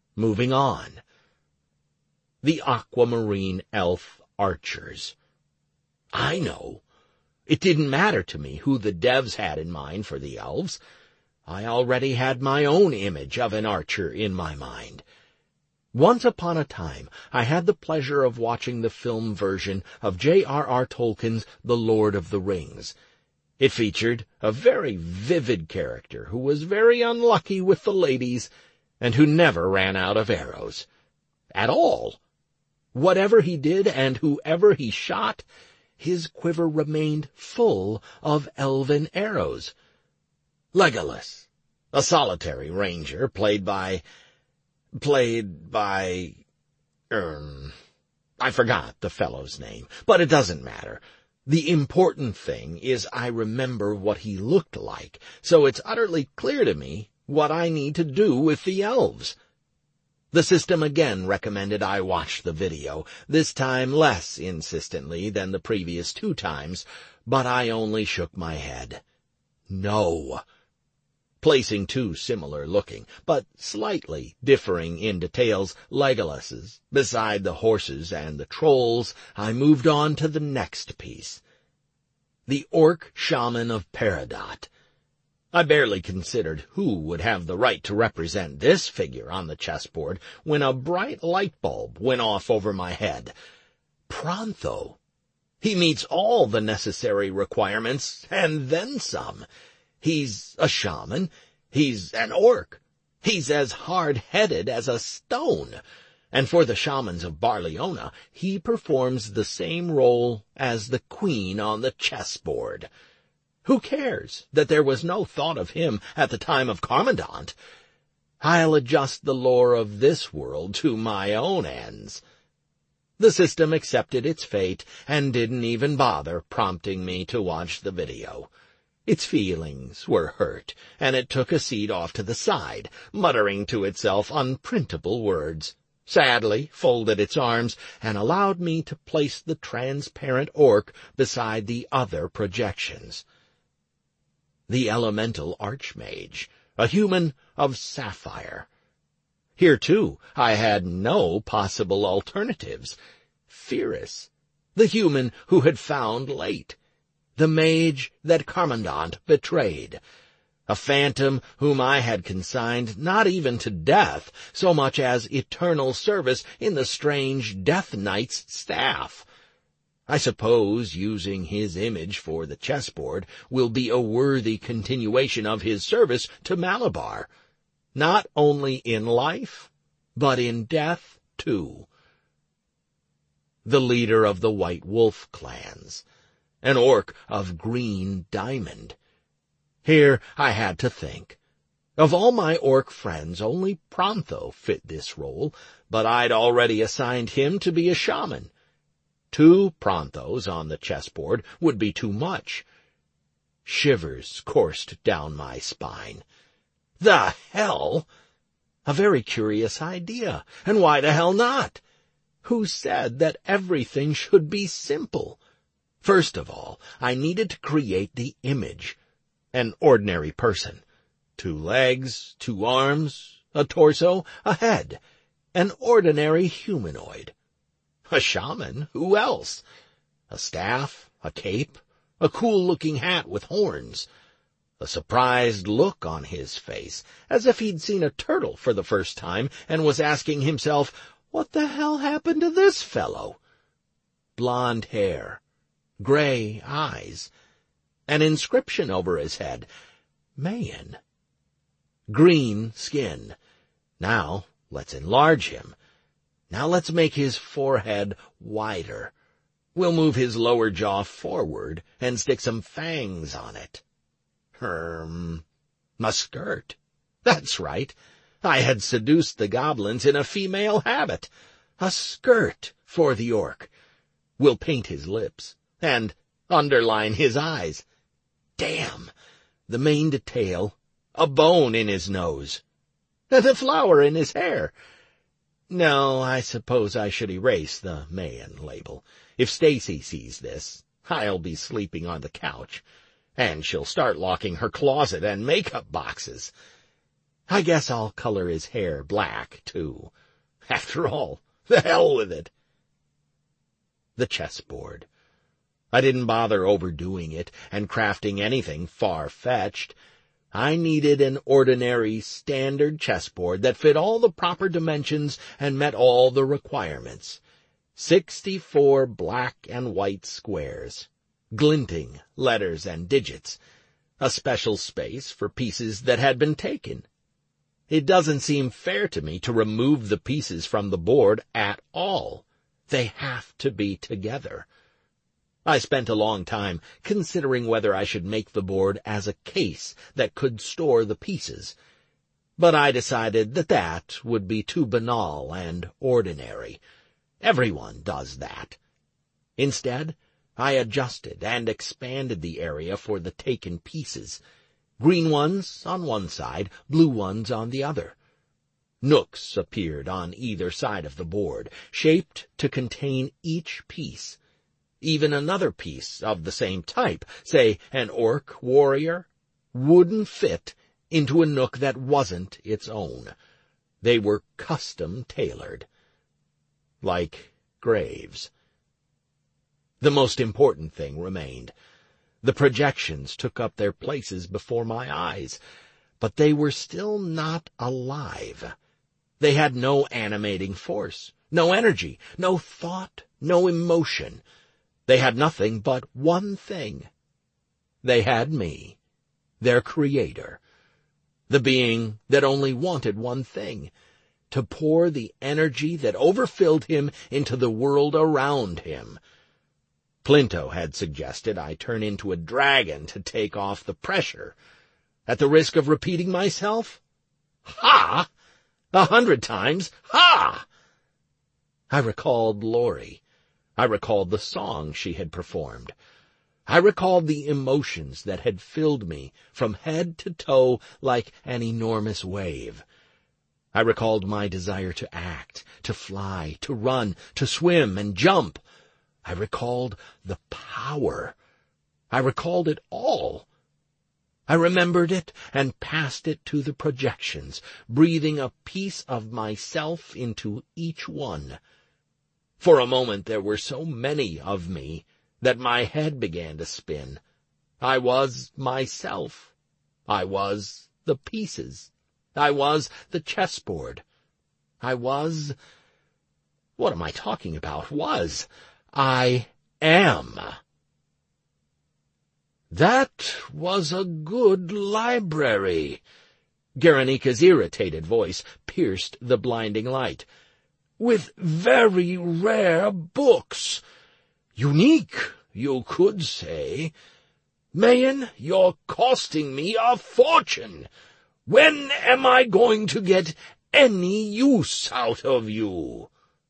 Moving on. The Aquamarine Elf Archers. I know. It didn't matter to me who the devs had in mind for the elves. I already had my own image of an archer in my mind. Once upon a time, I had the pleasure of watching the film version of J.R.R. Tolkien's The Lord of the Rings. It featured a very vivid character who was very unlucky with the ladies and who never ran out of arrows. At all. Whatever he did and whoever he shot, his quiver remained full of elven arrows. Legolas, a solitary ranger played by, I forgot the fellow's name, but it doesn't matter. The important thing is I remember what he looked like, so it's utterly clear to me what I need to do with the elves. The system again recommended I watch the video, this time less insistently than the previous 2 times, but I only shook my head. No. Placing 2 similar-looking, but slightly differing in details, Legolases beside the horses and the trolls, I moved on to the next piece. The Orc Shaman of Peridot. I barely considered who would have the right to represent this figure on the chessboard when a bright light bulb went off over my head. Prontho. He meets all the necessary requirements, and then some. He's a shaman. He's an orc. He's as hard-headed as a stone. And for the shamans of Barleona, he performs the same role as the queen on the chessboard. Who cares that there was no thought of him at the time of Carmandant? I'll adjust the lore of this world to my own ends. The system accepted its fate and didn't even bother prompting me to watch the video. Its feelings were hurt, and it took a seat off to the side, muttering to itself unprintable words, sadly folded its arms, and allowed me to place the transparent orc beside the other projections. The Elemental Archmage, a human of sapphire. Here, too, I had no possible alternatives. Pyrrhus, the human who had found late. The mage that Carmandant betrayed. A phantom whom I had consigned not even to death, so much as eternal service in the strange Death Knight's staff. I suppose using his image for the chessboard will be a worthy continuation of his service to Malabar, not only in life, but in death, too. The leader of the White Wolf clans, an orc of green diamond. Here I had to think. Of all my orc friends, only Prontho fit this role, but I'd already assigned him to be a shaman. 2 Pronthos on the chessboard would be too much. Shivers coursed down my spine. The hell? A very curious idea, and why the hell not? Who said that everything should be simple? First of all, I needed to create the image. An ordinary person. 2 legs, 2 arms, a torso, a head. An ordinary humanoid. A shaman? Who else? A staff, a cape, a cool-looking hat with horns. A surprised look on his face, as if he'd seen a turtle for the first time and was asking himself, what the hell happened to this fellow? Blonde hair, gray eyes, an inscription over his head, Mayan. Green skin. Now let's enlarge him. Now let's make his forehead wider. We'll move his lower jaw forward and stick some fangs on it. A skirt. That's right. I had seduced the goblins in a female habit. A skirt for the orc. We'll paint his lips and underline his eyes. Damn! The main detail, a bone in his nose. And a flower in his hair. No, I suppose I should erase the Mayan label. If Stacy sees this, I'll be sleeping on the couch, and she'll start locking her closet and makeup boxes. I guess I'll color his hair black, too. After all, the hell with it. The chessboard. I didn't bother overdoing it and crafting anything far-fetched. I needed an ordinary, standard chessboard that fit all the proper dimensions and met all the requirements. 64 black and white squares, glinting letters and digits, a special space for pieces that had been taken. It doesn't seem fair to me to remove the pieces from the board at all. They have to be together. I spent a long time considering whether I should make the board as a case that could store the pieces, but I decided that that would be too banal and ordinary. Everyone does that. Instead, I adjusted and expanded the area for the taken pieces. Green ones on one side, blue ones on the other. Nooks appeared on either side of the board, shaped to contain each piece. Even another piece of the same type, say an orc warrior, wouldn't fit into a nook that wasn't its own. They were custom-tailored. Like graves. The most important thing remained. The projections took up their places before my eyes, but they were still not alive. They had no animating force, no energy, no thought, no emotion. They had nothing but one thing. They had me, their creator, the being that only wanted one thing, to pour the energy that overfilled him into the world around him. Plinto had suggested I turn into a dragon to take off the pressure. At the risk of repeating myself? Ha! 100 times, ha! I recalled Lori. I recalled the song she had performed. I recalled the emotions that had filled me from head to toe like an enormous wave. I recalled my desire to act, to fly, to run, to swim and jump. I recalled the power. I recalled it all. I remembered it and passed it to the projections, breathing a piece of myself into each one. For a moment there were so many of me that my head began to spin. I was myself. I was the pieces. I was the chessboard. I was... What am I talking about? I am. That was a good library. Guernica's irritated voice pierced the blinding light. With very rare books. Unique, you could say. Mayen, you're costing me a fortune. When am I going to get any use out of you?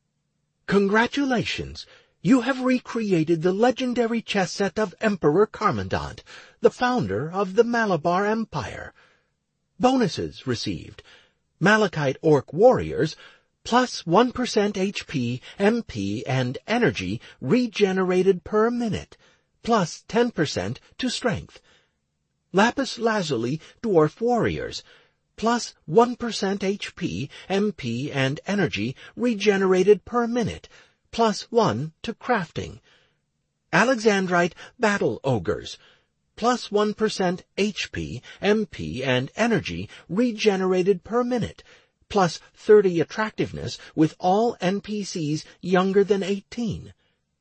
Congratulations. You have recreated the legendary chess set of Emperor Carmandant, the founder of the Malabar Empire. Bonuses received. Malachite Orc Warriors, plus 1% HP, MP, and energy regenerated per minute, plus 10% to strength. Lapis Lazuli Dwarf Warriors, plus 1% HP, MP, and energy regenerated per minute, plus 1 to crafting. Alexandrite Battle Ogres, plus 1% HP, MP, and energy regenerated per minute, plus 30 attractiveness with all NPCs younger than 18.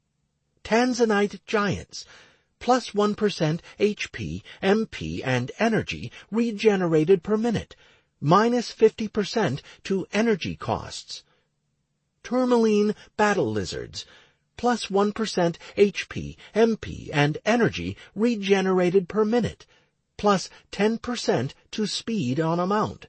Tanzanite Giants, plus 1% HP, MP, and energy regenerated per minute, minus 50% to energy costs. Tourmaline Battle Lizards, plus 1% HP, MP, and energy regenerated per minute, plus 10% to speed on amount.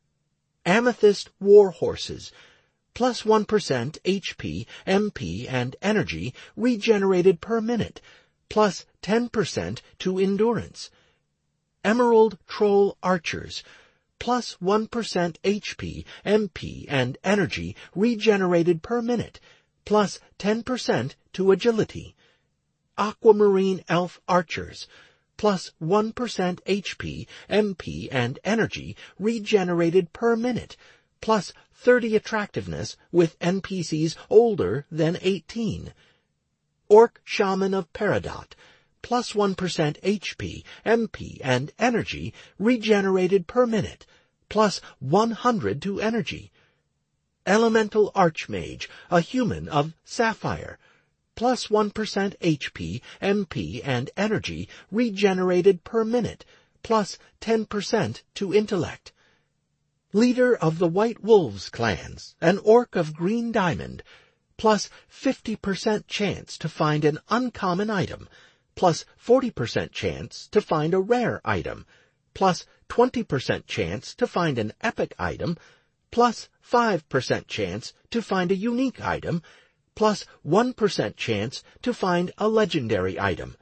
Amethyst War Horses, plus 1% HP, MP, and energy regenerated per minute, plus 10% to endurance. Emerald Troll Archers, plus 1% HP, MP, and energy regenerated per minute, plus 10% to agility. Aquamarine Elf Archers, plus 1% HP, MP, and energy regenerated per minute, plus 30 attractiveness with NPCs older than 18. Orc Shaman of Peridot, plus 1% HP, MP, and energy regenerated per minute, plus 100 to energy. Elemental Archmage, a human of Sapphire, plus 1% HP, MP, and energy regenerated per minute, plus 10% to intellect. Leader of the White Wolves clans, an orc of Green Diamond, plus 50% chance to find an uncommon item, plus 40% chance to find a rare item, plus 20% chance to find an epic item, plus 5% chance to find a unique item, plus 1% chance to find a legendary item.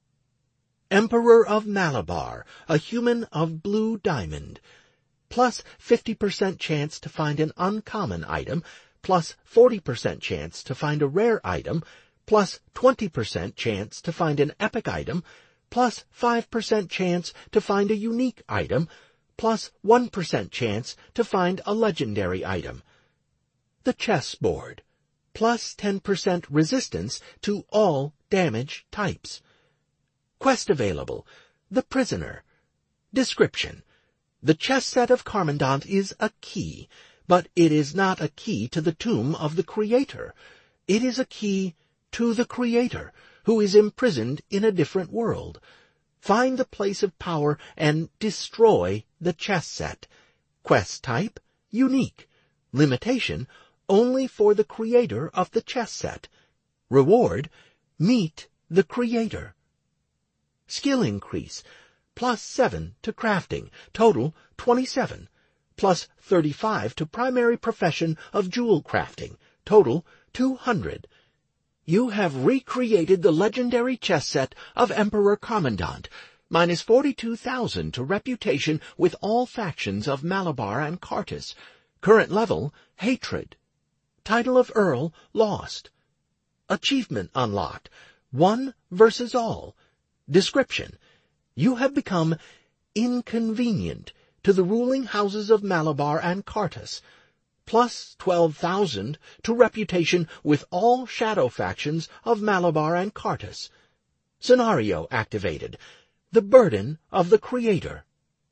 Emperor of Malabar, a human of Blue Diamond, plus 50% chance to find an uncommon item, plus 40% chance to find a rare item, plus 20% chance to find an epic item, plus 5% chance to find a unique item, plus 1% chance to find a legendary item. The chessboard, plus 10% resistance to all damage types. Quest available, The Prisoner. Description: the chess set of Carmandant is a key, but it is not a key to the tomb of the Creator. It is a key to the Creator, who is imprisoned in a different world. Find the place of power and destroy the chess set. Quest type: unique. Limitation: only for the creator of the chess set. Reward: meet the Creator. Skill increase: plus 7 to crafting, total 27, plus 35 to primary profession of jewel crafting, total 200. You have recreated the legendary chess set of Emperor Carmandant, minus 42,000 to reputation with all factions of Malabar and Kartus. Current level, hatred. Title of Earl, lost. Achievement unlocked, 1 versus all. Description: you have become inconvenient to the ruling houses of Malabar and Kartus. Plus 12,000 to reputation with all shadow factions of Malabar and Kartus. Scenario activated: the burden of the Creator.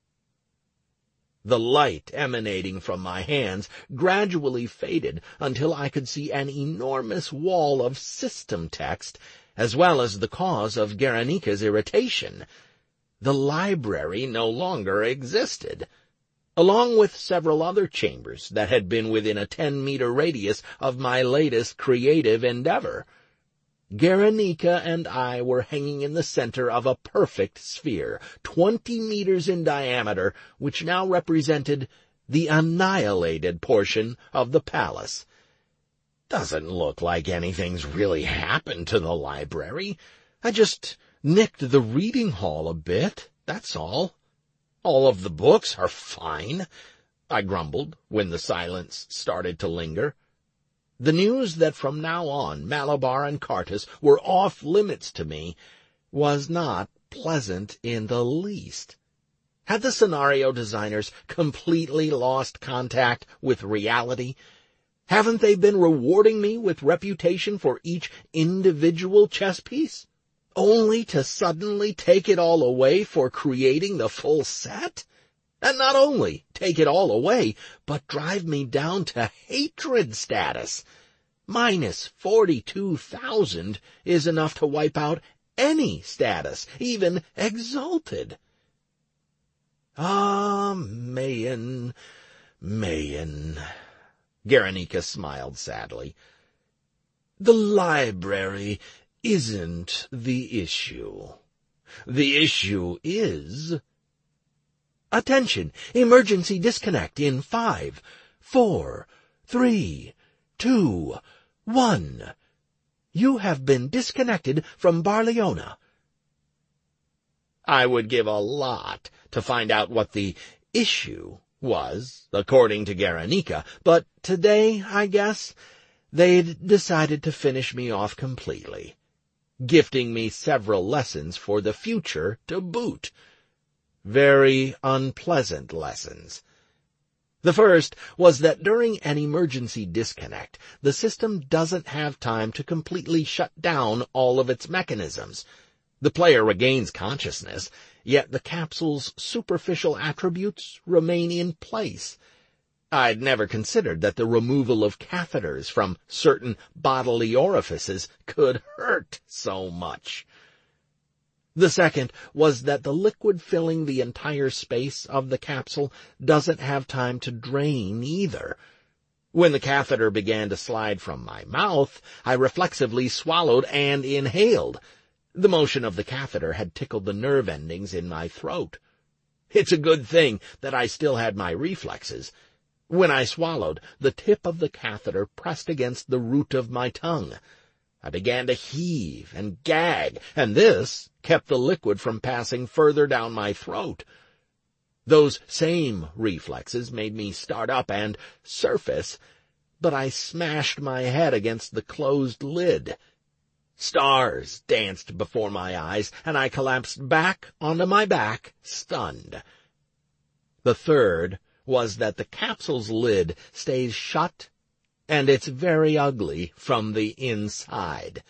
The light emanating from my hands gradually faded until I could see an enormous wall of system text, as well as the cause of Garanika's irritation. The library no longer existed, along with several other chambers that had been within a 10-meter radius of my latest creative endeavor. Garanika and I were hanging in the center of a perfect sphere, 20 meters in diameter, which now represented the annihilated portion of the palace. Doesn't look like anything's really happened to the library. I just nicked the reading hall a bit, that's all. All of the books are fine, I grumbled when the silence started to linger. The news that from now on Malabar and Kartus were off limits to me was not pleasant in the least. Had the scenario designers completely lost contact with reality? Haven't they been rewarding me with reputation for each individual chess piece, only to suddenly take it all away for creating the full set? And not only take it all away, but drive me down to hatred status. Minus 42,000 is enough to wipe out any status, even exalted. Ah, Mayan, Garanika smiled sadly. The library isn't the issue. The issue is... Attention! Emergency disconnect in 5, 4, 3, 2, 1. You have been disconnected from Barleona. I would give a lot to find out what the issue was, according to Garanika, but today, I guess, they'd decided to finish me off completely. gifting me several lessons for the future to boot. Very unpleasant lessons. The first was that during an emergency disconnect, the system doesn't have time to completely shut down all of its mechanisms. The player regains consciousness, yet the capsule's superficial attributes remain in place. I'd never considered that the removal of catheters from certain bodily orifices could hurt so much. The second was that the liquid filling the entire space of the capsule doesn't have time to drain either. When the catheter began to slide from my mouth, I reflexively swallowed and inhaled. The motion of the catheter had tickled the nerve endings in my throat. It's a good thing that I still had my reflexes. When I swallowed, the tip of the catheter pressed against the root of my tongue. I began to heave and gag, and this kept the liquid from passing further down my throat. Those same reflexes made me start up and surface, but I smashed my head against the closed lid. Stars danced before my eyes, and I collapsed back onto my back, stunned. The third was that the capsule's lid stays shut, and it's very ugly from the inside.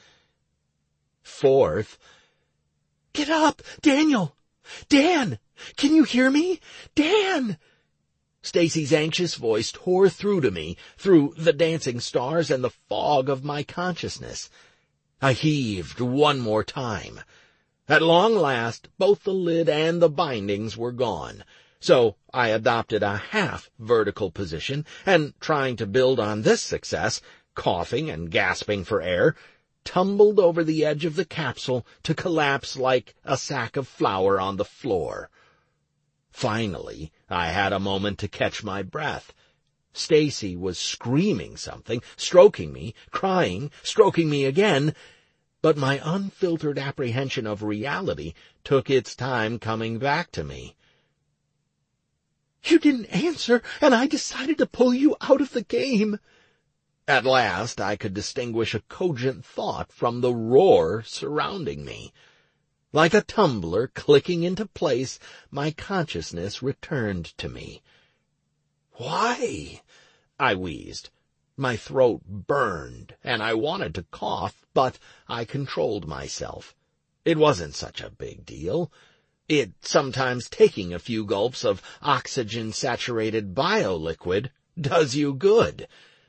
Fourth, "Get up, Daniel! Dan! Can you hear me? Dan!" Stacy's anxious voice tore through to me, through the dancing stars and the fog of my consciousness. I heaved one more time. At long last, both the lid and the bindings were gone. So I adopted a half-vertical position, and trying to build on this success, coughing and gasping for air, tumbled over the edge of the capsule to collapse like a sack of flour on the floor. Finally, I had a moment to catch my breath. Stacy was screaming something, stroking me, crying, stroking me again, but my unfiltered apprehension of reality took its time coming back to me. "You didn't answer, and I decided to pull you out of the game." At last I could distinguish a cogent thought from the roar surrounding me. Like a tumbler clicking into place, my consciousness returned to me. "Why?" I wheezed. My throat burned, and I wanted to cough, but I controlled myself. It wasn't such a big deal. Sometimes taking a few gulps of oxygen-saturated bioliquid does you good.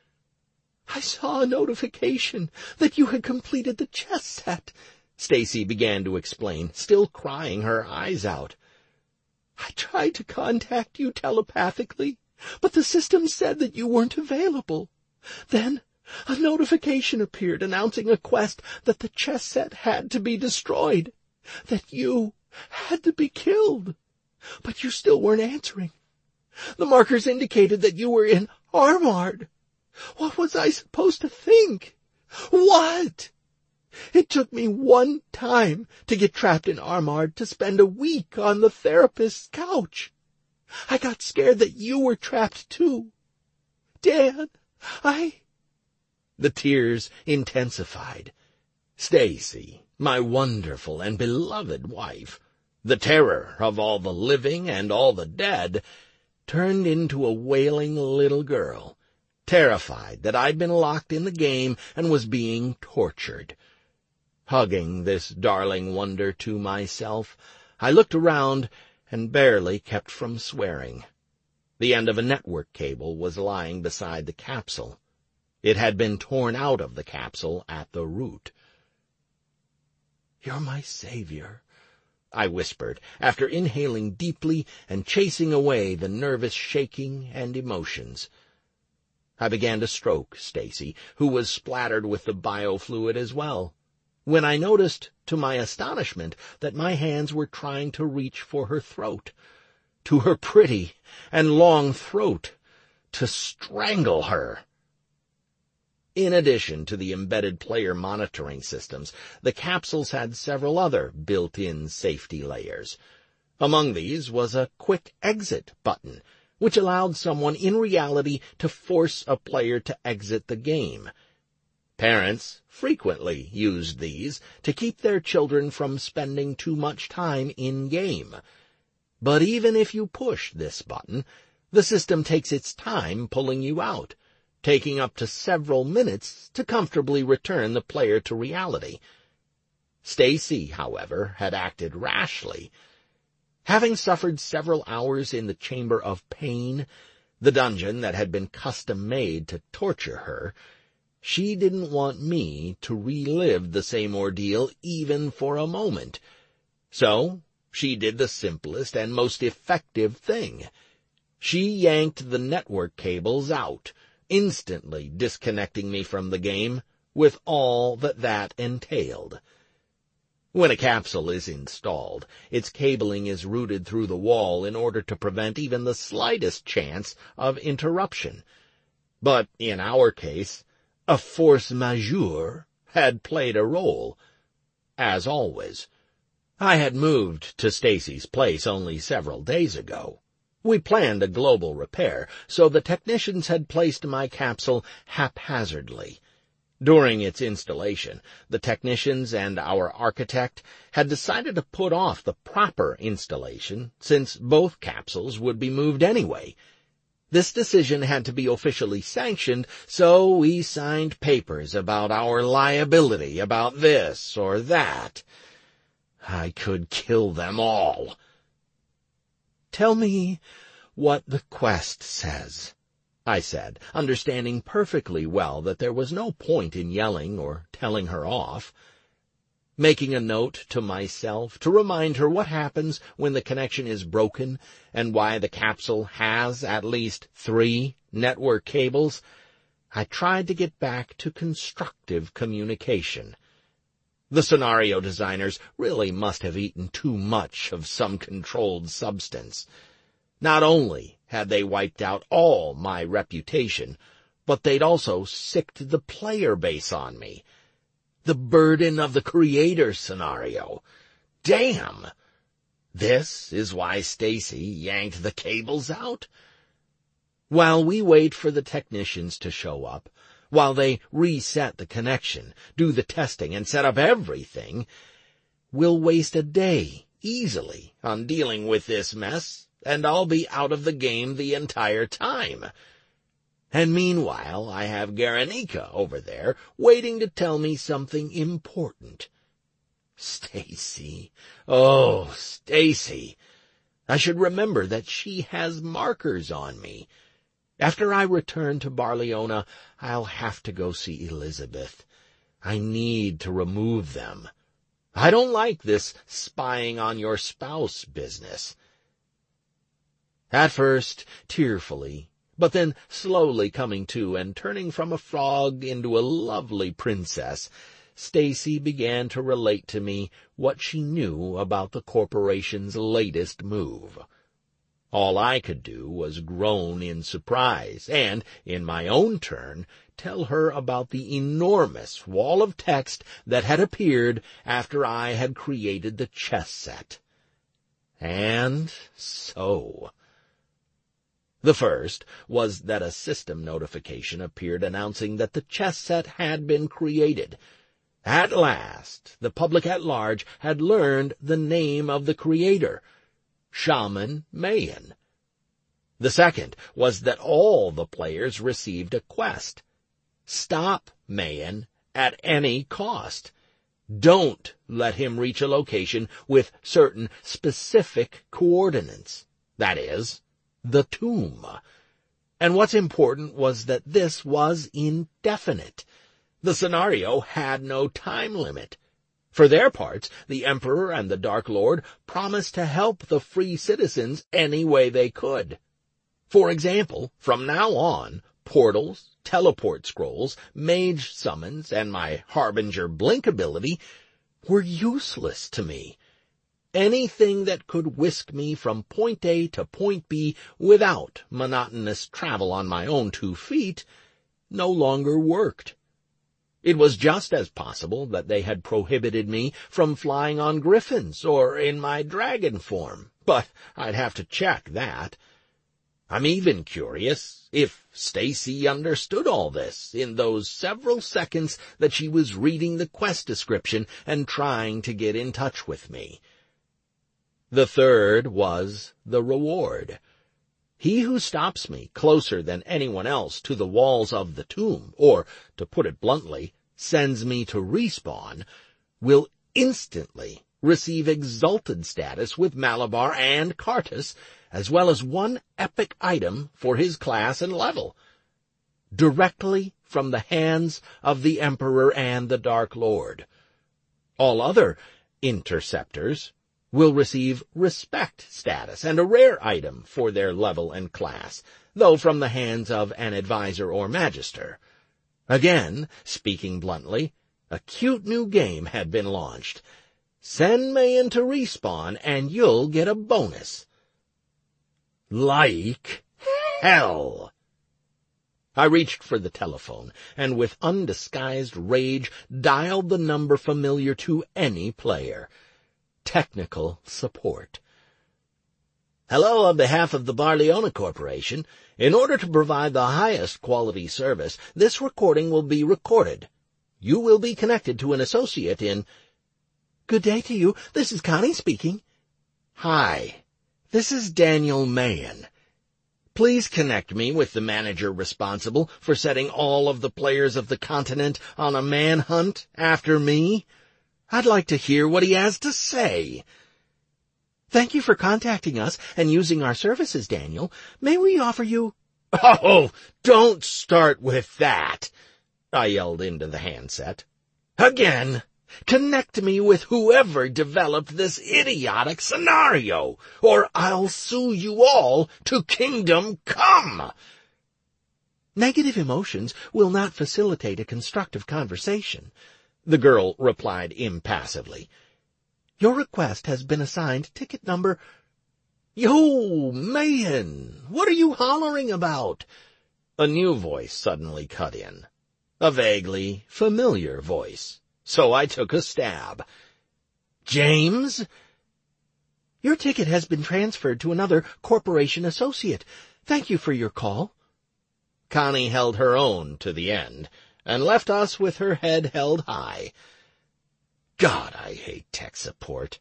"I saw a notification that you had completed the chess set," Stacy began to explain, still crying her eyes out. "I tried to contact you telepathically, but the system said that you weren't available. Then a notification appeared announcing a quest that the chess set had to be destroyed, that you had to be killed, but you still weren't answering. The markers indicated that you were in Armard. What was I supposed to think? What? It took me one time to get trapped in Armard to spend a week on the therapist's couch. I got scared that you were trapped too. Dan, The tears intensified. Stacy, my wonderful and beloved wife, the terror of all the living and all the dead, turned into a wailing little girl, terrified that I'd been locked in the game and was being tortured. Hugging this darling wonder to myself, I looked around and barely kept from swearing. The end of a network cable was lying beside the capsule. It had been torn out of the capsule at the root. "You're my savior," I whispered, after inhaling deeply and chasing away the nervous shaking and emotions. I began to stroke Stacy, who was splattered with the biofluid as well, when I noticed, to my astonishment, that my hands were trying to reach for her throat, to her pretty and long throat, to strangle her. In addition to the embedded player monitoring systems, the capsules had several other built-in safety layers. Among these was a quick exit button, which allowed someone in reality to force a player to exit the game. Parents frequently used these to keep their children from spending too much time in-game. But even if you push this button, the system takes its time pulling you out, taking up to several minutes to comfortably return the player to reality. Stacy, however, had acted rashly. Having suffered several hours in the Chamber of Pain, the dungeon that had been custom-made to torture her, she didn't want me to relive the same ordeal even for a moment. So she did the simplest and most effective thing. She yanked the network cables out, instantly disconnecting me from the game, with all that entailed. When a capsule is installed, its cabling is routed through the wall in order to prevent even the slightest chance of interruption. But in our case, a force majeure had played a role. As always, I had moved to Stacy's place only several days ago. We planned a global repair, so the technicians had placed my capsule haphazardly. During its installation, the technicians and our architect had decided to put off the proper installation, since both capsules would be moved anyway. This decision had to be officially sanctioned, so we signed papers about our liability about this or that. I could kill them all. "Tell me what the quest says," I said, understanding perfectly well that there was no point in yelling or telling her off. Making a note to myself to remind her what happens when the connection is broken and why the capsule has at least 3 network cables, I tried to get back to constructive communication. The scenario designers really must have eaten too much of some controlled substance. Not only had they wiped out all my reputation, but they'd also sicked the player base on me. The burden of the creator scenario. Damn! This is why Stacy yanked the cables out? While we wait for the technicians to show up, while they reset the connection, do the testing, and set up everything, we'll waste a day easily on dealing with this mess, and I'll be out of the game the entire time. And meanwhile, I have Guernica over there waiting to tell me something important. Stacy. Oh, Stacy. I should remember that she has markers on me. After I return to Barleona, I'll have to go see Elizabeth. I need to remove them. I don't like this spying on your spouse business. At first, tearfully, but then slowly coming to and turning from a frog into a lovely princess, Stacy began to relate to me what she knew about the corporation's latest move. All I could do was groan in surprise and, in my own turn, tell her about the enormous wall of text that had appeared after I had created the chess set. And so... The first was that a system notification appeared announcing that the chess set had been created. At last, the public at large had learned the name of the creator, Shaman Mayan. The second was that all the players received a quest. Stop Mayan at any cost. Don't let him reach a location with certain specific coordinates. That is, the tomb. And what's important was that this was indefinite. The scenario had no time limit. For their parts, the Emperor and the Dark Lord promised to help the free citizens any way they could. For example, from now on, portals, teleport scrolls, mage summons, and my Harbinger blink ability were useless to me. Anything that could whisk me from point A to point B without monotonous travel on my own 2 feet no longer worked. It was just as possible that they had prohibited me from flying on griffins or in my dragon form, but I'd have to check that. I'm even curious if Stacy understood all this in those several seconds that she was reading the quest description and trying to get in touch with me. The third was the reward. He who stops me closer than anyone else to the walls of the tomb, or, to put it bluntly, sends me to respawn, will instantly receive exalted status with Malabar and Kartus, as well as one epic item for his class and level, directly from the hands of the Emperor and the Dark Lord. All other interceptors will receive respect status and a rare item for their level and class, though from the hands of an advisor or magister. Again, speaking bluntly, a cute new game had been launched. Send me into respawn and you'll get a bonus. Like hell! I reached for the telephone and with undisguised rage dialed the number familiar to any player. Technical support. Hello, on behalf of the Barleona Corporation. In order to provide the highest quality service, this recording will be recorded. You will be connected to an associate in... Good day to you. This is Connie speaking. Hi. This is Daniel Mahan. Please connect me with the manager responsible for setting all of the players of the continent on a manhunt after me. I'd like to hear what he has to say. Thank you for contacting us and using our services, Daniel. May we offer you... Oh, don't start with that, I yelled into the handset. Again. Connect me with whoever developed this idiotic scenario, or I'll sue you all to Kingdom Come. Negative emotions will not facilitate a constructive conversation, the girl replied impassively. Your request has been assigned ticket number... Yo, Mahan, what are you hollering about? A new voice suddenly cut in, a vaguely familiar voice. So I took a stab. James? Your ticket has been transferred to another corporation associate. Thank you for your call. Connie held her own to the end, and left us with her head held high. God, I hate tech support.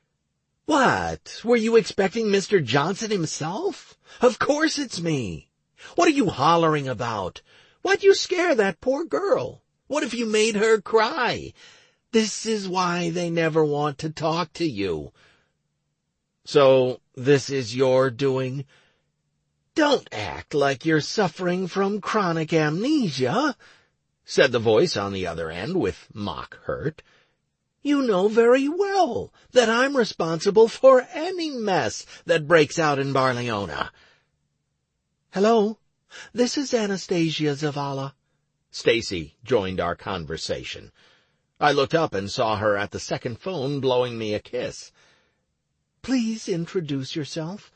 What? Were you expecting Mr. Johnson himself? Of course it's me. What are you hollering about? Why'd you scare that poor girl? What if you made her cry? This is why they never want to talk to you. So this is your doing? Don't act like you're suffering from chronic amnesia, said the voice on the other end with mock hurt. You know very well that I'm responsible for any mess that breaks out in Barleona. Hello, this is Anastasia Zavala. Stacy joined our conversation. I looked up and saw her at the second phone blowing me a kiss. Please introduce yourself.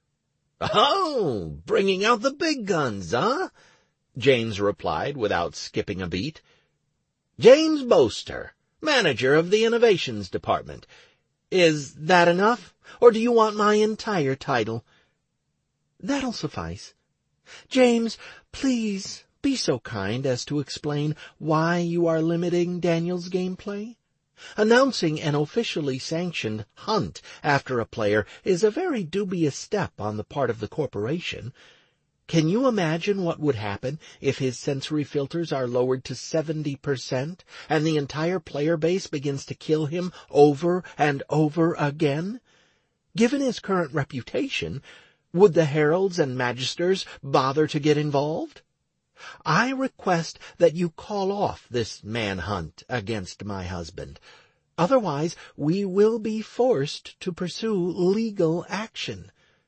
Oh, bringing out the big guns, huh? James replied without skipping a beat. James Boaster, manager of the Innovations Department. Is that enough, or do you want my entire title? That'll suffice. James, please... be so kind as to explain why you are limiting Daniel's gameplay. Announcing an officially sanctioned hunt after a player is a very dubious step on the part of the corporation. Can you imagine what would happen if his sensory filters are lowered to 70% and the entire player base begins to kill him over and over again? Given his current reputation, would the heralds and magisters bother to get involved? I request that you call off this manhunt against my husband. Otherwise, we will be forced to pursue legal action.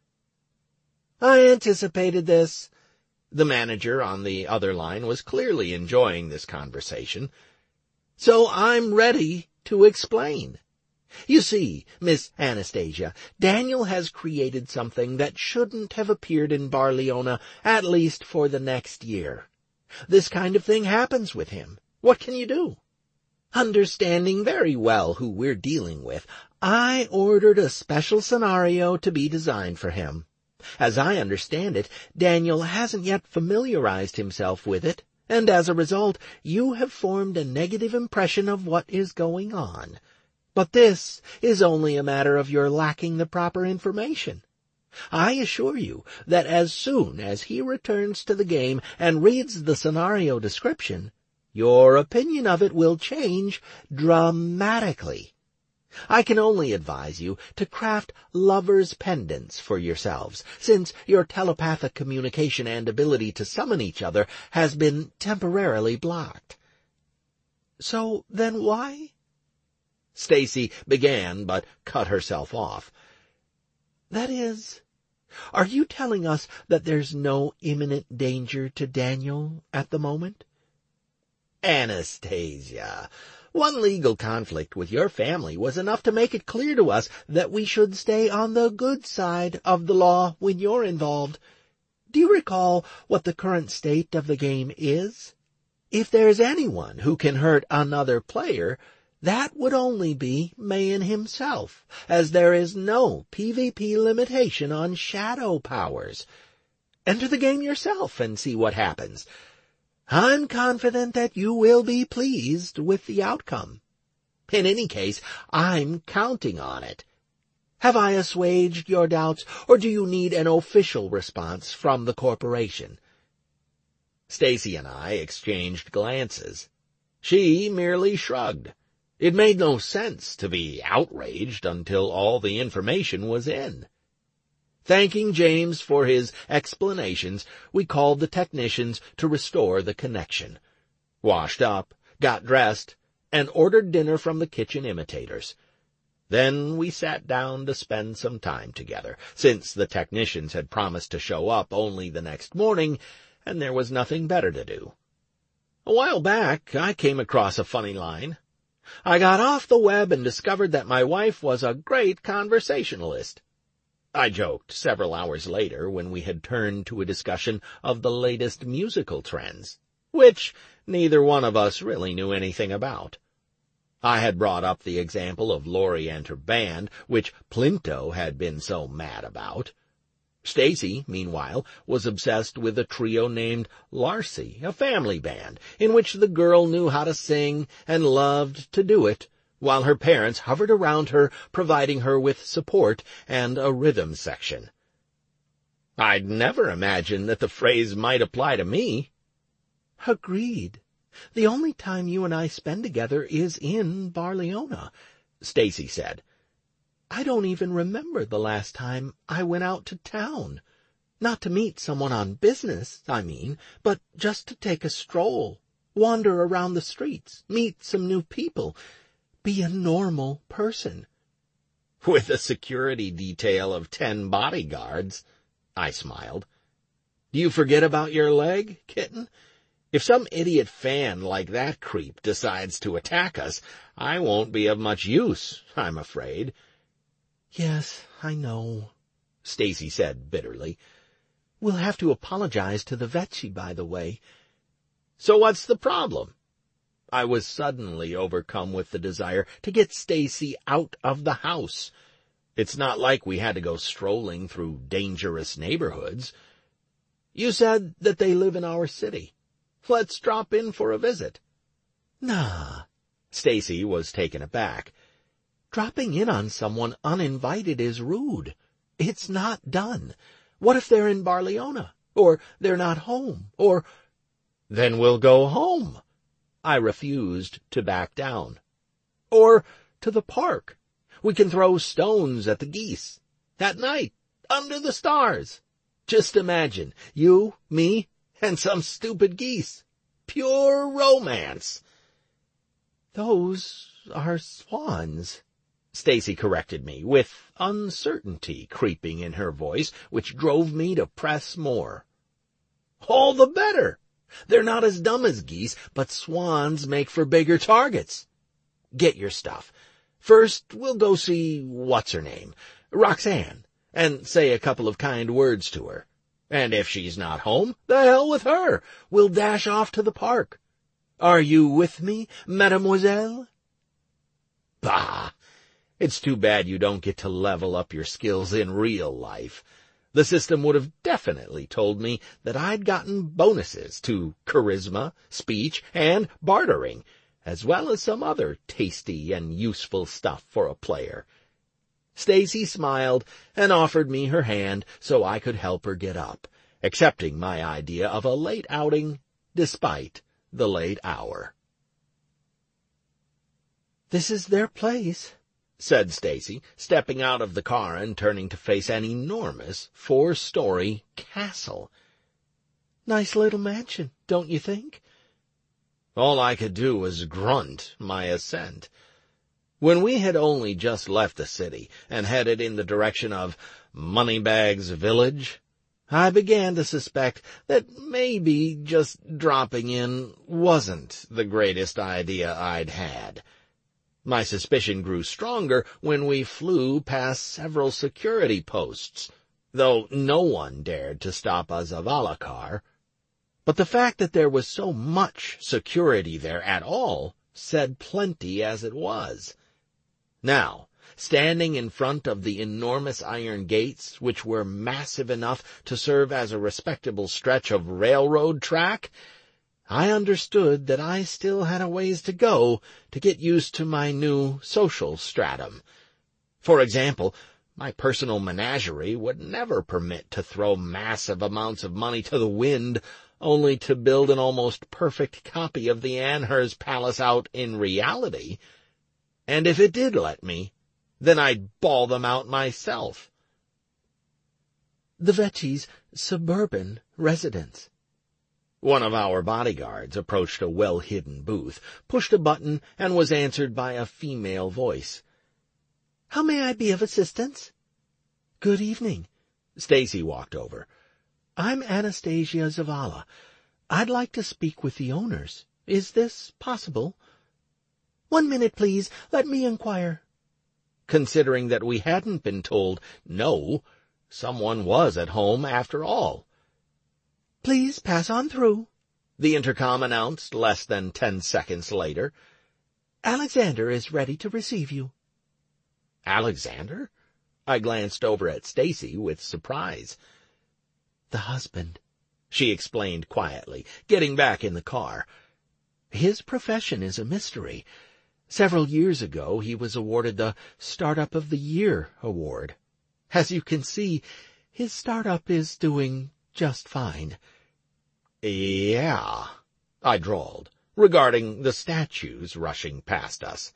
I anticipated this. The manager on the other line was clearly enjoying this conversation. So I'm ready to explain. You see, Miss Anastasia, Daniel has created something that shouldn't have appeared in Barleona, at least for the next year. This kind of thing happens with him. What can you do? Understanding very well who we're dealing with, I ordered a special scenario to be designed for him. As I understand it, Daniel hasn't yet familiarized himself with it, and as a result, you have formed a negative impression of what is going on. But this is only a matter of your lacking the proper information. I assure you that as soon as he returns to the game and reads the scenario description, your opinion of it will change dramatically. I can only advise you to craft lovers' pendants for yourselves, since your telepathic communication and ability to summon each other has been temporarily blocked. So then why? Stacy began, but cut herself off. That is, are you telling us that there's no imminent danger to Daniel at the moment? Anastasia, one legal conflict with your family was enough to make it clear to us that we should stay on the good side of the law when you're involved. Do you recall what the current state of the game is? If there's anyone who can hurt another player, that would only be Mayan himself, as there is no PvP limitation on shadow powers. Enter the game yourself and see what happens. I'm confident that you will be pleased with the outcome. In any case, I'm counting on it. Have I assuaged your doubts, or do you need an official response from the corporation? Stacy and I exchanged glances. She merely shrugged. It made no sense to be outraged until all the information was in. Thanking James for his explanations, we called the technicians to restore the connection, washed up, got dressed, and ordered dinner from the kitchen imitators. Then we sat down to spend some time together, since the technicians had promised to show up only the next morning, and there was nothing better to do. A while back, I came across a funny line. I got off the web and discovered that my wife was a great conversationalist. I joked several hours later when we had turned to a discussion of the latest musical trends, which neither one of us really knew anything about. I had brought up the example of Laurie and her band, which Plinto had been so mad about. Stacy, meanwhile, was obsessed with a trio named Larcy, a family band, in which the girl knew how to sing and loved to do it, while her parents hovered around her, providing her with support and a rhythm section. I'd never imagined that the phrase might apply to me. Agreed. The only time you and I spend together is in Barleona, Stacy said. I don't even remember the last time I went out to town. Not to meet someone on business, I mean, but just to take a stroll, wander around the streets, meet some new people, be a normal person. With a security detail of 10 bodyguards, I smiled. Do you forget about your leg, kitten? If some idiot fan like that creep decides to attack us, I won't be of much use, I'm afraid. Yes, I know, Stacy said bitterly. We'll have to apologize to the Vetchi, by the way. So what's the problem? I was suddenly overcome with the desire to get Stacy out of the house. It's not like we had to go strolling through dangerous neighborhoods. You said that they live in our city. Let's drop in for a visit. Nah, Stacy was taken aback. Dropping in on someone uninvited is rude. It's not done. What if they're in Barleona? Or they're not home? Or... Then we'll go home. I refused to back down. Or to the park. We can throw stones at the geese. At night, under the stars. Just imagine, you, me, and some stupid geese. Pure romance. Those are swans, Stacy corrected me, with uncertainty creeping in her voice, which drove me to press more. All the better. They're not as dumb as geese, but swans make for bigger targets. Get your stuff. First, we'll go see what's-her-name, Roxanne, and say a couple of kind words to her. And if she's not home, the hell with her. We'll dash off to the park. Are you with me, mademoiselle? Bah! It's too bad you don't get to level up your skills in real life. The system would have definitely told me that I'd gotten bonuses to charisma, speech, and bartering, as well as some other tasty and useful stuff for a player. Stacy smiled and offered me her hand so I could help her get up, accepting my idea of a late outing despite the late hour. "This is their place," said Stacy, stepping out of the car and turning to face an enormous 4-story castle. "Nice little mansion, don't you think?" All I could do was grunt my assent. When we had only just left the city and headed in the direction of Moneybags Village, I began to suspect that maybe just dropping in wasn't the greatest idea I'd had. My suspicion grew stronger when we flew past several security posts, though no one dared to stop a Zavala car. But the fact that there was so much security there at all said plenty as it was. Now, standing in front of the enormous iron gates, which were massive enough to serve as a respectable stretch of railroad track, I understood that I still had a ways to go to get used to my new social stratum. For example, my personal menagerie would never permit to throw massive amounts of money to the wind only to build an almost perfect copy of the Anhurst Palace out in reality. And if it did let me, then I'd bawl them out myself. "The Vetchi's suburban residence." One of our bodyguards approached a well-hidden booth, pushed a button, and was answered by a female voice. "How may I be of assistance?" "Good evening." Stacy walked over. "I'm Anastasia Zavala. I'd like to speak with the owners. Is this possible?" "1 minute, please. Let me inquire." Considering that we hadn't been told no, someone was at home after all. "Please pass on through," the intercom announced less than 10 seconds later. "Alexander is ready to receive you." Alexander? I glanced over at Stacy with surprise. "The husband," she explained quietly, getting back in the car. "His profession is a mystery. Several years ago he was awarded the Startup of the Year award. As you can see, his startup is doing just fine." "Yeah," I drawled, regarding the statues rushing past us.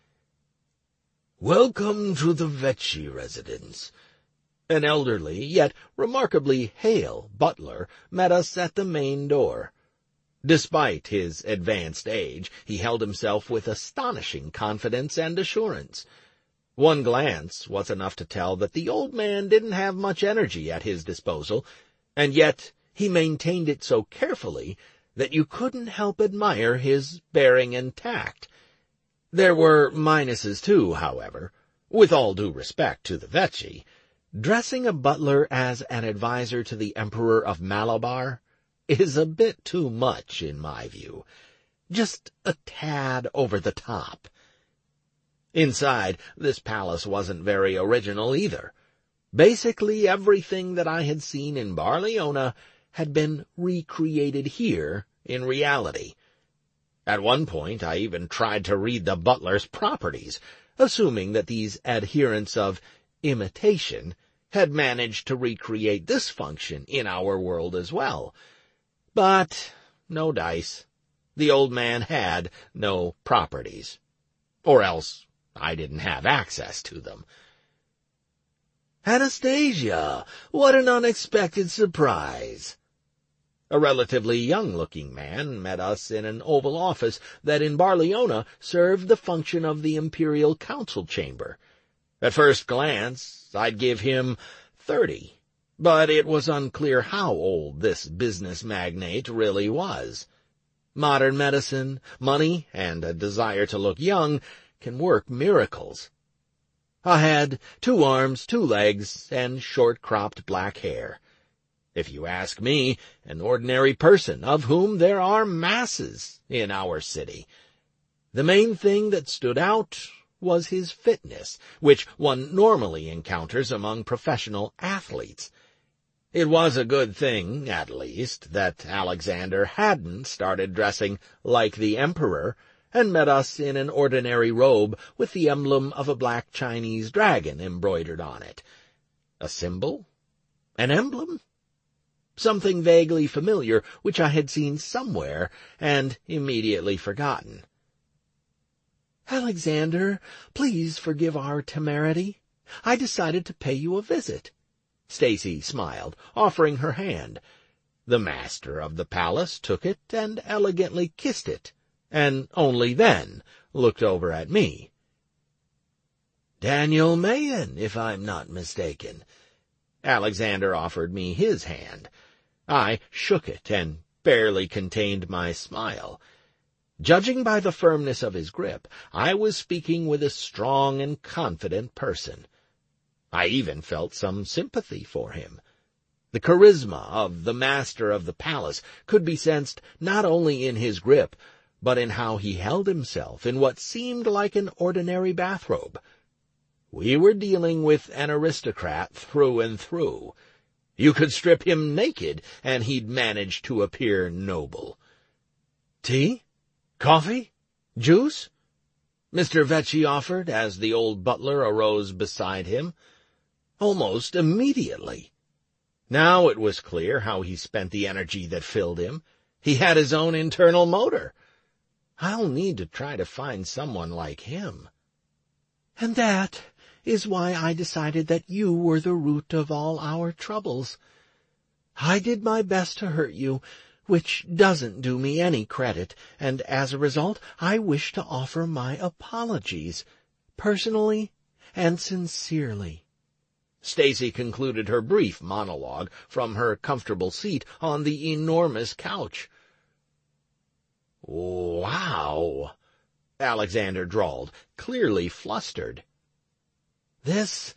"Welcome to the Vetchi residence." An elderly, yet remarkably hale butler met us at the main door. Despite his advanced age, he held himself with astonishing confidence and assurance. One glance was enough to tell that the old man didn't have much energy at his disposal, and yet he maintained it so carefully that you couldn't help admire his bearing and tact. There were minuses too, however. With all due respect to the Vetchi, dressing a butler as an advisor to the Emperor of Malabar is a bit too much, in my view. Just a tad over the top. Inside, this palace wasn't very original either. Basically everything that I had seen in Barliona had been recreated here in reality. At one point, I even tried to read the butler's properties, assuming that these adherents of imitation had managed to recreate this function in our world as well. But no dice. The old man had no properties. Or else I didn't have access to them. "Anastasia, what an unexpected surprise." A relatively young-looking man met us in an oval office that in Barliona served the function of the Imperial Council chamber. At first glance, I'd give him 30, but it was unclear how old this business magnate really was. Modern medicine, money, and a desire to look young can work miracles. I had 2 arms, 2 legs, and short-cropped black hair. If you ask me, an ordinary person, of whom there are masses in our city. The main thing that stood out was his fitness, which one normally encounters among professional athletes. It was a good thing, at least, that Alexander hadn't started dressing like the Emperor and met us in an ordinary robe with the emblem of a black Chinese dragon embroidered on it. A symbol? An emblem? Something vaguely familiar which I had seen somewhere and immediately forgotten. "Alexander, please forgive our temerity. I decided to pay you a visit." Stacy smiled, offering her hand. The master of the palace took it and elegantly kissed it, and only then looked over at me. "Daniel Mayen, if I'm not mistaken." Alexander offered me his hand. I shook it and barely contained my smile. Judging by the firmness of his grip, I was speaking with a strong and confident person. I even felt some sympathy for him. The charisma of the master of the palace could be sensed not only in his grip, but in how he held himself in what seemed like an ordinary bathrobe. We were dealing with an aristocrat through and through. You could strip him naked, and he'd manage to appear noble. "Tea? Coffee? Juice?" Mr. Vecchi offered as the old butler arose beside him. Almost immediately. Now it was clear how he spent the energy that filled him. He had his own internal motor. I'll need to try to find someone like him. "And that is why I decided that you were the root of all our troubles. I did my best to hurt you, which doesn't do me any credit, and as a result I wish to offer my apologies, personally and sincerely." Stacy concluded her brief monologue from her comfortable seat on the enormous couch. "Wow," Alexander drawled, clearly flustered. This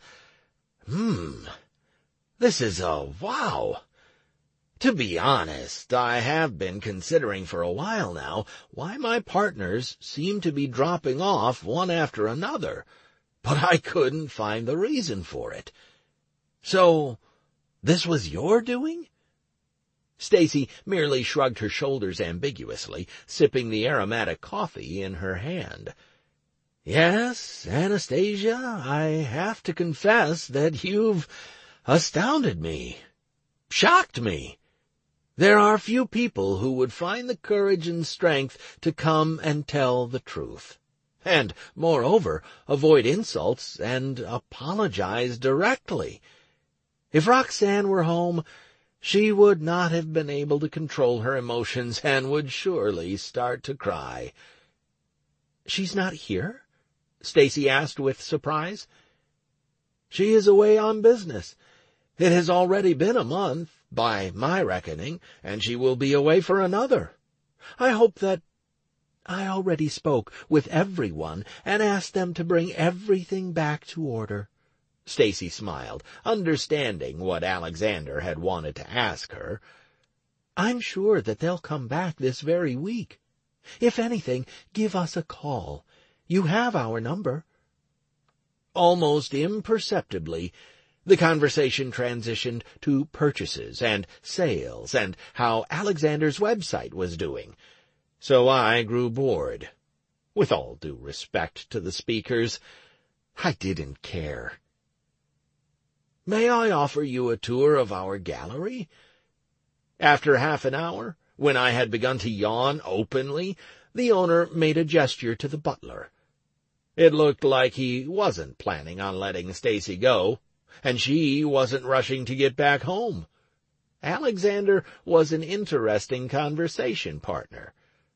is a wow. To be honest, I have been considering for a while now why my partners seem to be dropping off one after another, but I couldn't find the reason for it. "So, this was your doing?" Stacy merely shrugged her shoulders ambiguously, sipping the aromatic coffee in her hand. "Yes, Anastasia, I have to confess that you've astounded me, shocked me. There are few people who would find the courage and strength to come and tell the truth, and, moreover, avoid insults and apologize directly. If Roxanne were home, she would not have been able to control her emotions and would surely start to cry." "She's not here?" Stacy asked with surprise. "She is away on business. It has already been a month, by my reckoning, and she will be away for another. I hope that I already spoke with everyone and asked them to bring everything back to order." Stacy smiled, understanding what Alexander had wanted to ask her. "I'm sure that they'll come back this very week. If anything, give us a call. You have our number." Almost imperceptibly, the conversation transitioned to purchases and sales and how Alexander's website was doing. So I grew bored. With all due respect to the speakers, I didn't care. "May I offer you a tour of our gallery?" After half an hour, when I had begun to yawn openly, the owner made a gesture to the butler. It looked like he wasn't planning on letting Stacy go, and she wasn't rushing to get back home. Alexander was an interesting conversation partner.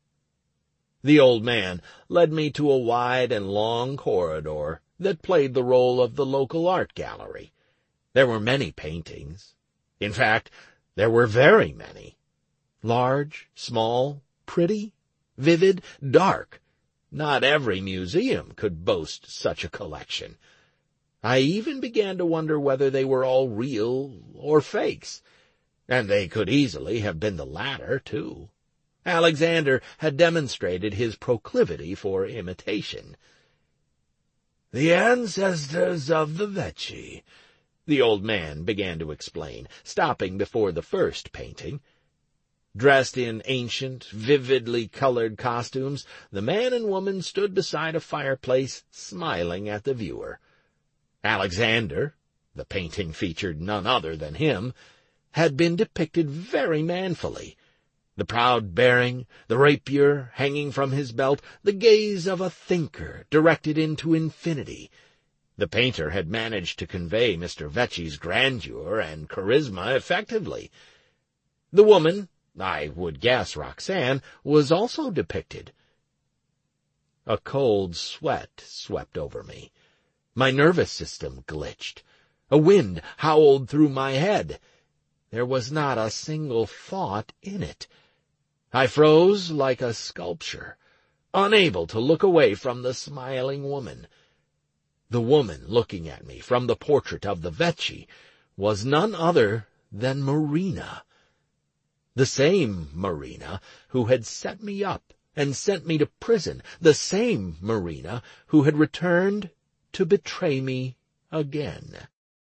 The old man led me to a wide and long corridor that played the role of the local art gallery. There were many paintings. In fact, there were very many. Large, small, pretty, vivid, dark. Not every museum could boast such a collection. I even began to wonder whether they were all real or fakes, and they could easily have been the latter, too. Alexander had demonstrated his proclivity for imitation. "The ancestors of the Vecchi. the old man began to explain, stopping before the first painting. Dressed in ancient, vividly colored costumes, the man and woman stood beside a fireplace, smiling at the viewer. Alexander, the painting featured none other than him, had been depicted very manfully. The proud bearing, the rapier hanging from his belt, the gaze of a thinker directed into infinity. The painter had managed to convey Mr. Vecchi's grandeur and charisma effectively. The woman, I would guess Roxanne, was also depicted. A cold sweat swept over me. My nervous system glitched. A wind howled through my head. There was not a single thought in it. I froze like a sculpture, unable to look away from the smiling woman. The woman looking at me from the portrait of the Vecchi was none other than Marina. The same Marina who had set me up and sent me to prison, the same Marina who had returned to betray me again.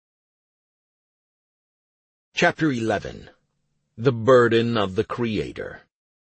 Chapter 11. The Burden of the Creator.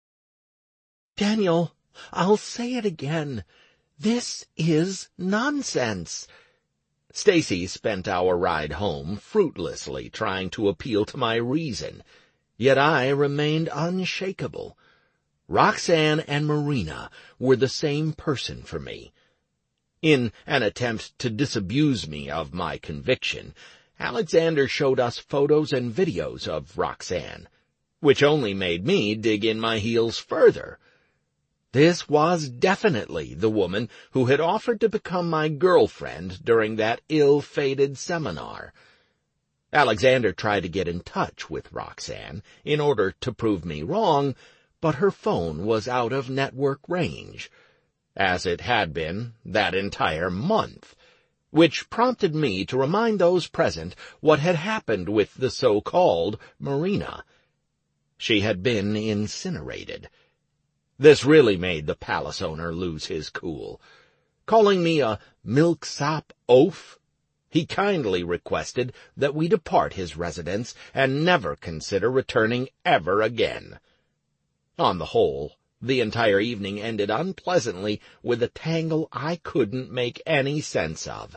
Daniel, I'll say it again. This is nonsense. Stacy spent our ride home fruitlessly trying to appeal to my reason, yet I remained unshakable. Roxanne and Marina were the same person for me. In an attempt to disabuse me of my conviction, Alexander showed us photos and videos of Roxanne, which only made me dig in my heels further. This was definitely the woman who had offered to become my girlfriend during that ill-fated seminar. Alexander tried to get in touch with Roxanne in order to prove me wrong, but her phone was out of network range, as it had been that entire month, which prompted me to remind those present what had happened with the so-called Marina. She had been incinerated. This really made the palace owner lose his cool. Calling me a milksop oaf, he kindly requested that we depart his residence and never consider returning ever again. On the whole, the entire evening ended unpleasantly with a tangle I couldn't make any sense of.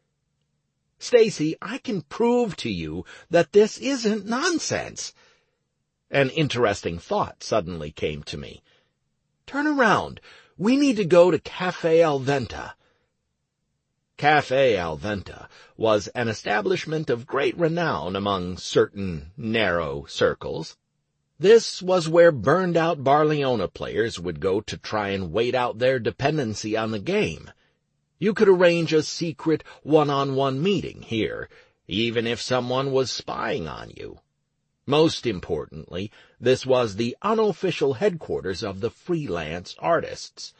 "Stacy, I can prove to you that this isn't nonsense." An interesting thought suddenly came to me. "Turn around. We need to go to Café Alventa." Café Alventa was an establishment of great renown among certain narrow circles. This was where burned-out Barleona players would go to try and wait out their dependency on the game. You could arrange a secret one-on-one meeting here, even if someone was spying on you. Most importantly, this was the unofficial headquarters of the freelance artists.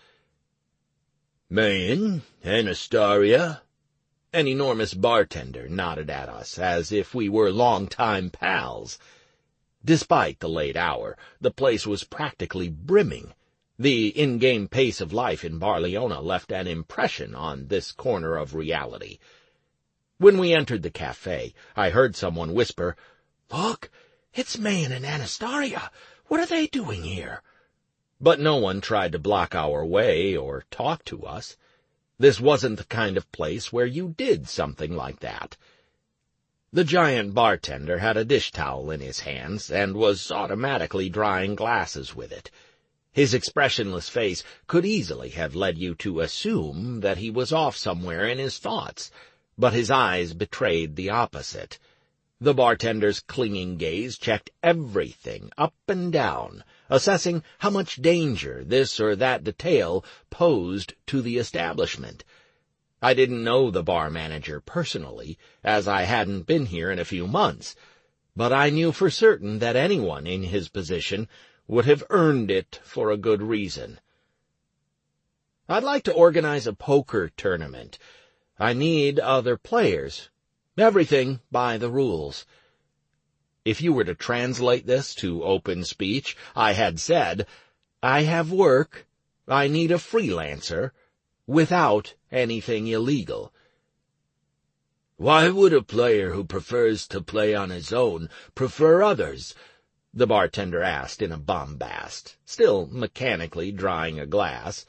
"Man, Anastasia?" An enormous bartender nodded at us as if we were long-time pals. Despite the late hour, the place was practically brimming. The in-game pace of life in Barleona left an impression on this corner of reality. When we entered the cafe, I heard someone whisper, "Look! It's Man and Anastasia. What are they doing here?" But no one tried to block our way or talk to us. This wasn't the kind of place where you did something like that. The giant bartender had a dish towel in his hands and was automatically drying glasses with it. His expressionless face could easily have led you to assume that he was off somewhere in his thoughts, but his eyes betrayed the opposite. The bartender's clinging gaze checked everything up and down, assessing how much danger this or that detail posed to the establishment. I didn't know the bar manager personally, as I hadn't been here in a few months, but I knew for certain that anyone in his position would have earned it for a good reason. "I'd like to organize a poker tournament. I need other players. Everything by the rules." If you were to translate this to open speech, I had said, "I have work. I need a freelancer, without anything illegal." Why would a player who prefers to play on his own prefer others? The bartender asked in a bombast, still mechanically drying a glass.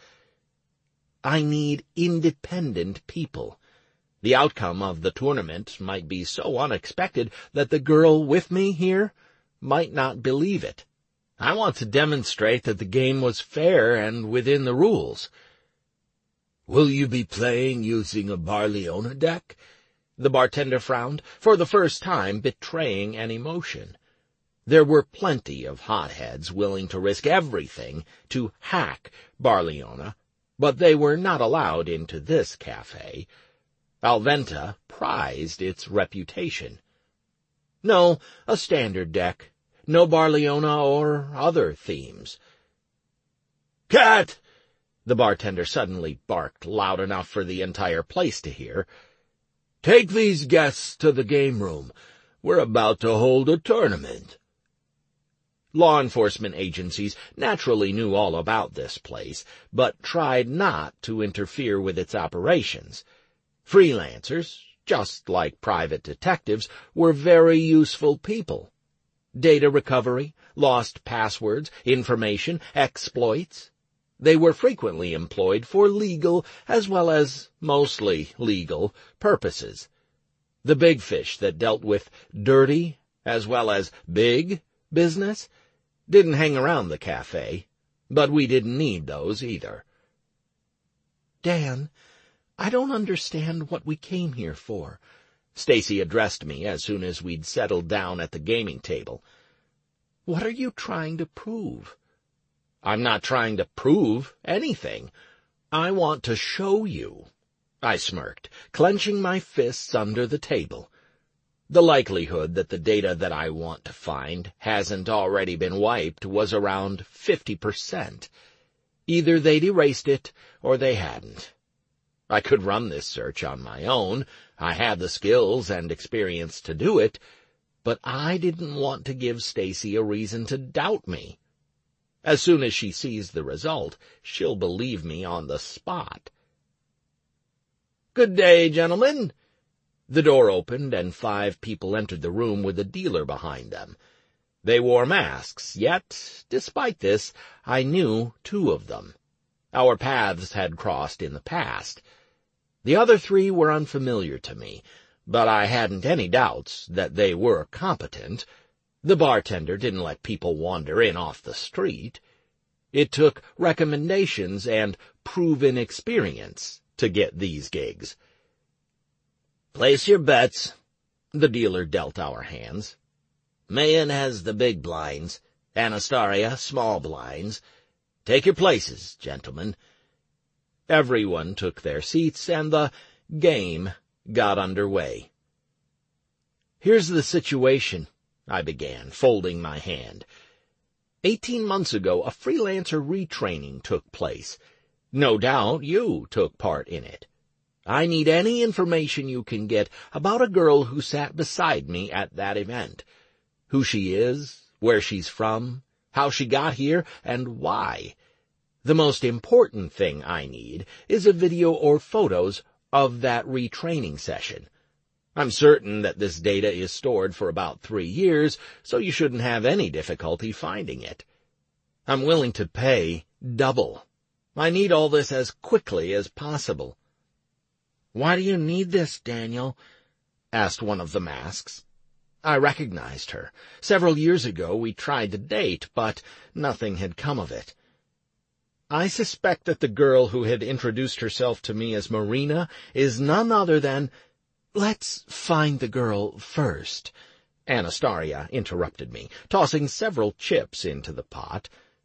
I need independent people. The outcome of the tournament might be so unexpected that the girl with me here might not believe it. I want to demonstrate that the game was fair and within the rules. Will you be playing using a Barleona deck? The bartender frowned, for the first time betraying an emotion. There were plenty of hotheads willing to risk everything to hack Barleona, but they were not allowed into this cafe. Alventa prized its reputation. No, a standard deck. No Barleona or other themes. Cat! The bartender suddenly barked loud enough for the entire place to hear. Take these guests to the game room. We're about to hold a tournament. Law enforcement agencies naturally knew all about this place, but tried not to interfere with its operations. Freelancers, just like private detectives, were very useful people. Data recovery, lost passwords, information, exploits. They were frequently employed for legal as well as mostly legal purposes. The big fish that dealt with dirty as well as big business didn't hang around the cafe, but we didn't need those either. Dan, I don't understand what we came here for. Stacy addressed me as soon as we'd settled down at the gaming table. What are you trying to prove? I'm not trying to prove anything. I want to show you. I smirked, clenching my fists under the table. The likelihood that the data that I want to find hasn't already been wiped was around 50%. Either they'd erased it or they hadn't. I could run this search on my own. I had the skills and experience to do it, but I didn't want to give Stacy a reason to doubt me. As soon as she sees the result, she'll believe me on the spot. Good day, gentlemen. The door opened and 5 people entered the room with a dealer behind them. They wore masks, yet, despite this, I knew 2 of them. Our paths had crossed in the past. The other 3 were unfamiliar to me, but I hadn't any doubts that they were competent. The bartender didn't let people wander in off the street. It took recommendations and proven experience to get these gigs. Place your bets. The dealer dealt our hands. Mayan has the big blinds, Anastasia small blinds. Take your places, gentlemen. Everyone took their seats, and the game got underway. Here's the situation, I began, folding my hand. 18 months ago, a freelancer retraining took place. No doubt you took part in it. I need any information you can get about a girl who sat beside me at that event. Who she is, where she's from, how she got here, and why. The most important thing I need is a video or photos of that retraining session. I'm certain that this data is stored for about 3 years, so you shouldn't have any difficulty finding it. I'm willing to pay double. I need all this as quickly as possible. Why do you need this, Daniel? Asked one of the masks. I recognized her. Several years ago we tried to date, but nothing had come of it. I suspect that the girl who had introduced herself to me as Marina is none other than— Let's find the girl first, Anastasia interrupted me, tossing several chips into the pot.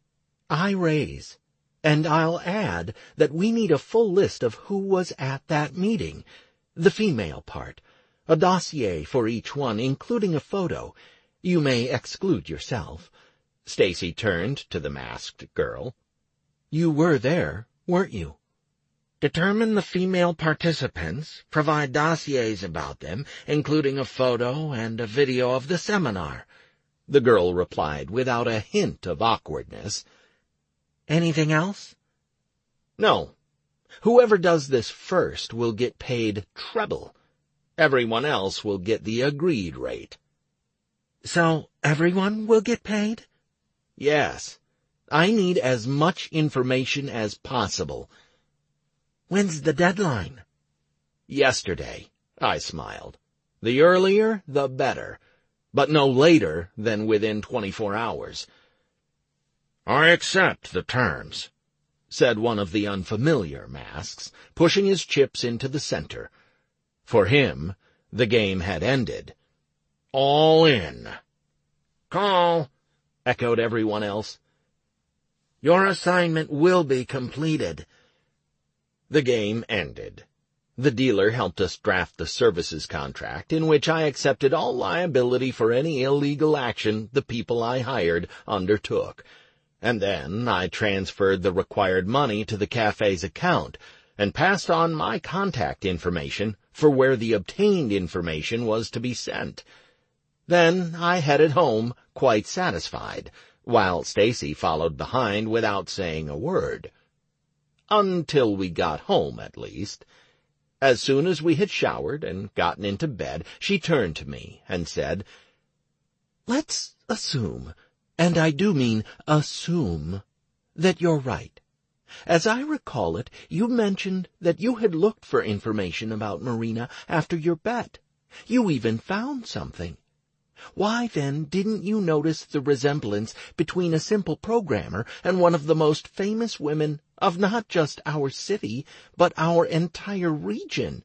I raise, and I'll add that we need a full list of who was at that meeting, the female part, a dossier for each one, including a photo. You may exclude yourself. Stacy turned to the masked girl. You were there, weren't you? Determine the female participants, provide dossiers about them, including a photo and a video of the seminar, the girl replied without a hint of awkwardness. Anything else? No. Whoever does this first will get paid treble. Everyone else will get the agreed rate. So everyone will get paid? Yes. I need as much information as possible. When's the deadline? Yesterday, I smiled. The earlier, the better, but no later than within 24 hours. I accept the terms, said one of the unfamiliar masks, pushing his chips into the center. For him, the game had ended. All in. Call, echoed everyone else. Your assignment will be completed. The game ended. The dealer helped us draft the services contract, in which I accepted all liability for any illegal action the people I hired undertook. And then I transferred the required money to the cafe's account and passed on my contact information for where the obtained information was to be sent. Then I headed home quite satisfied, while Stacy followed behind without saying a word. Until we got home, at least. As soon as we had showered and gotten into bed, she turned to me and said, "Let's assume, and I do mean assume, that you're right. As I recall it, you mentioned that you had looked for information about Marina after your bet. You even found something. Why, then, didn't you notice the resemblance between a simple programmer and one of the most famous women of not just our city, but our entire region?"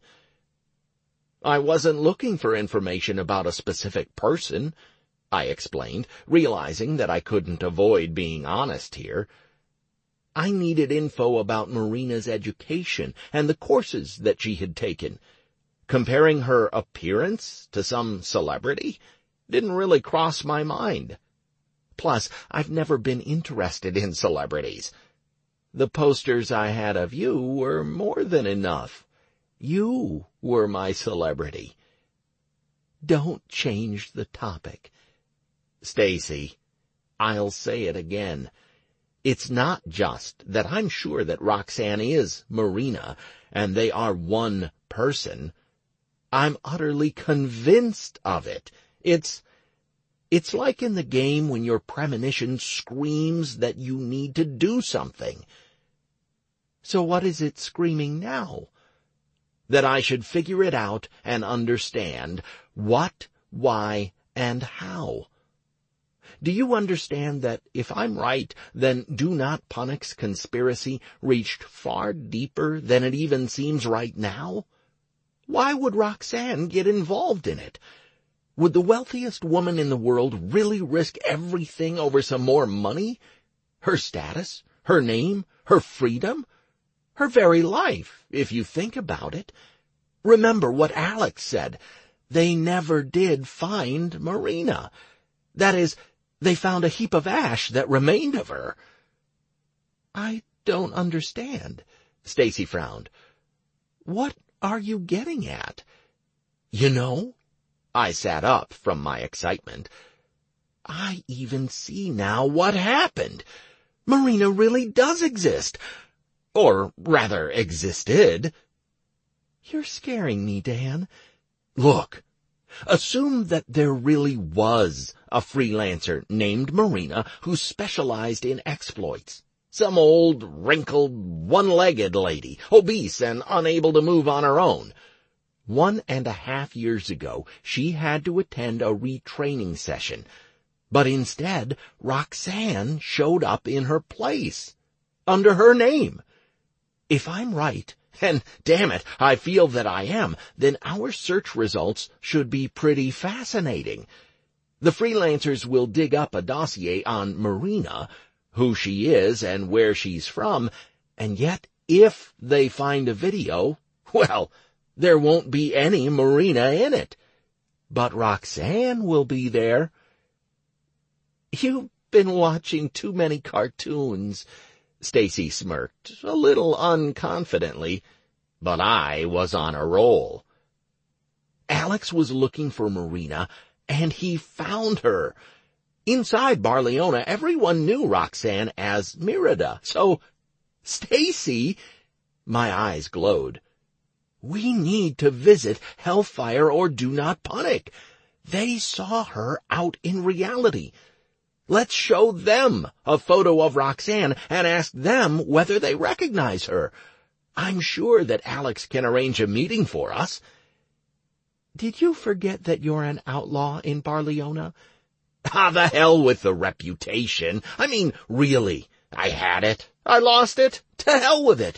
"I wasn't looking for information about a specific person," I explained, realizing that I couldn't avoid being honest here. "I needed info about Marina's education and the courses that she had taken. Comparing her appearance to some celebrity didn't really cross my mind. Plus, I've never been interested in celebrities. The posters I had of you were more than enough. You were my celebrity." "Don't change the topic." "Stacy, I'll say it again. It's not just that I'm sure that Roxanne is Marina, and they are one person. I'm utterly convinced of it. It's like in the game when your premonition screams that you need to do something." "So what is it screaming now?" "That I should figure it out and understand what, why, and how. Do you understand that if I'm right, then Do Not Panic's conspiracy reached far deeper than it even seems right now? Why would Roxanne get involved in it? Would the wealthiest woman in the world really risk everything over some more money? Her status, her name, her freedom, her very life, if you think about it. Remember what Alex said. They never did find Marina. That is, they found a heap of ash that remained of her." "I don't understand." Stacy frowned. "What are you getting at?" "You know," I sat up from my excitement, "I even see now what happened. Marina really does exist. Or rather, existed." "You're scaring me, Dan." "Look, assume that there really was a freelancer named Marina who specialized in exploits. Some old, wrinkled, one-legged lady, obese and unable to move on her own. 1.5 years ago, she had to attend a retraining session. But instead, Roxanne showed up in her place, under her name. If I'm right, and damn it, I feel that I am, then our search results should be pretty fascinating. The freelancers will dig up a dossier on Marina, who she is and where she's from, and yet if they find a video, well, there won't be any Marina in it. But Roxanne will be there." "You've been watching too many cartoons." Stacy smirked, a little unconfidently, but I was on a roll. "Alex was looking for Marina, and he found her. Inside Barleona, everyone knew Roxanne as Merida, so, Stacy," my eyes glowed, We need to visit Hellfire or Do Not Panic. They saw her out in reality. Let's show them a photo of Roxanne and ask them whether they recognize her. I'm sure that Alex can arrange a meeting for us. Did you forget that you're an outlaw in Barleona? The hell with the reputation. I mean, really, I had it. I lost it. To hell with it.